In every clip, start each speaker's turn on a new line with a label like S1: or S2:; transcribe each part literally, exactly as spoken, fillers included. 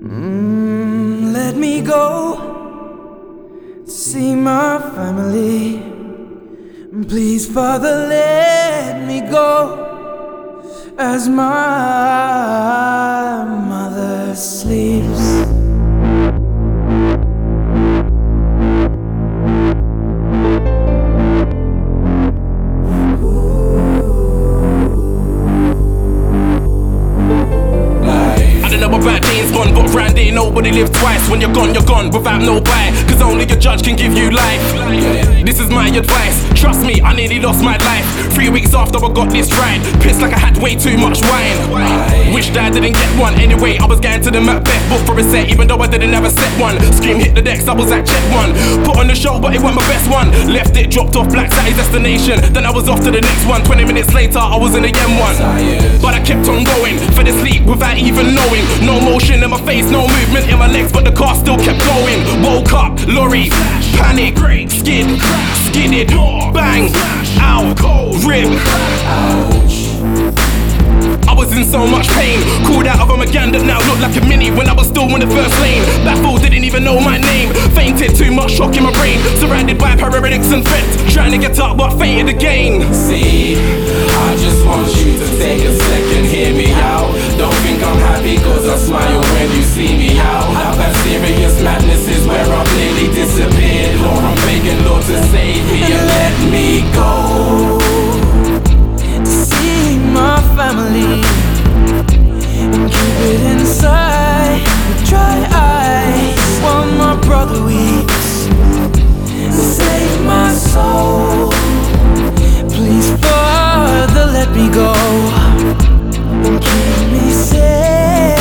S1: Mm, let me go to see my family. Please, Father, let me go as my mother sleeps.
S2: About days gone, but round there nobody lives twice. When you're gone, you're gone without no buy, cause only your judge can give you life. This is my advice, trust me, I nearly lost my life three weeks after I got this right. Pissed like I had way too much wine. Wished I didn't get one. Anyway, I was going to the Macbeth book for a set, even though I didn't have a set one. Scream hit the decks, I was at check one. Put on the show, but it wasn't my best one. Left it, dropped off Black Saturday's destination. Then I was off to the next one. Twenty minutes later, I was in the M one. But I kept on going, fell asleep without even knowing. No motion in my face, no movement in my legs, but the car still kept going. Woke up, lorry, panic, skid, skidded, bang, ow, rip, ouch. I was in so much pain, called out of a McGann that now looked like a Mini when I was still in the first lane. Baffled, didn't even know my name. Fainted, too much shock in my brain. Surrounded by paramedics and vets, trying to get up but fainted again.
S3: See, I just want you to take a second, hear me out. Don't think I'm happy cause I smile when you see me out. Now that serious madness is where I've nearly disappeared. Lord, I'm begging Lord to save me and let me go
S1: To see my family and keep it inside with dry eyes while my brother weeps. Save my soul, please, Father, let me go and keep me safe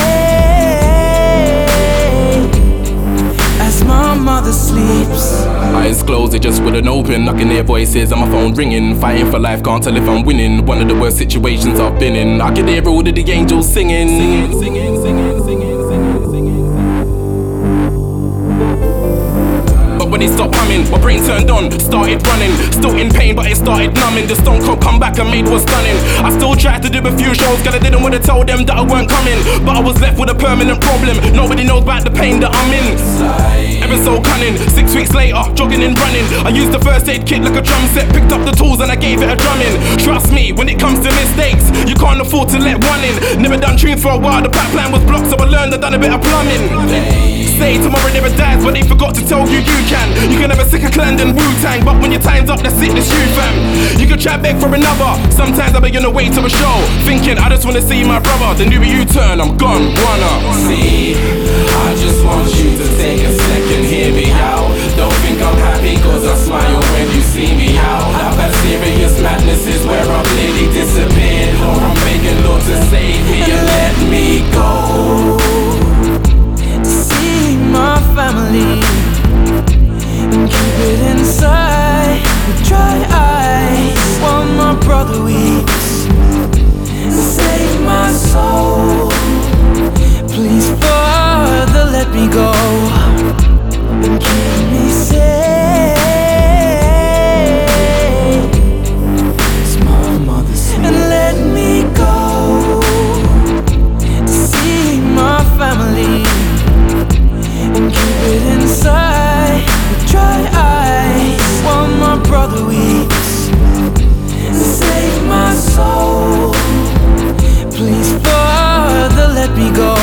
S1: as my mother sleeps.
S2: Eyes closed, they just wouldn't open. I can hear voices on my phone ringing. Fighting for life, can't tell if I'm winning. One of the worst situations I've been in. I can hear all of the angels singing, singing, singing, singing, singing, singing, singing. But when it stopped humming, my brain turned on, started running. Still in pain, but it started numbing. The Stone Cold comeback I made was stunning. I still tried to do a few shows, cause I didn't want to tell them that I weren't coming. But I was left with a permanent problem. Nobody knows about the pain that I'm in. Ever so cunning, six weeks later, jogging and running. I used the first aid kit like a drum set, picked up the tools and I gave it a drumming. Trust me, when it comes to mistakes, you can't afford to let one in. Never done tunes for a while, the pipeline was blocked, so I learned I done a bit of plumbing. Say tomorrow never dies, but they forgot to tell you you can. You can have a sicker clan than Wu-Tang, but when your time's up, that's it, that's you, fam. You can try beg for another. Sometimes I beg on the way to a show, thinking I just wanna see my brother. Then do a U-turn, I'm gone, wanna.
S3: See, I just want you to take a second, hear me out. Don't think I'm happy cause I smile when you see me out. Now that serious madness is where I've nearly disappeared. Lord, I'm begging Lord to save me and let me go
S1: To see my family and keep it inside with dry eyes while my brother weeps. Save my soul, please, Father, let me go and keep me safe as my mother sleeps. And let me go to see my family and keep it inside with dry eyes while my brother weeps. Save my soul, please, Father, let me go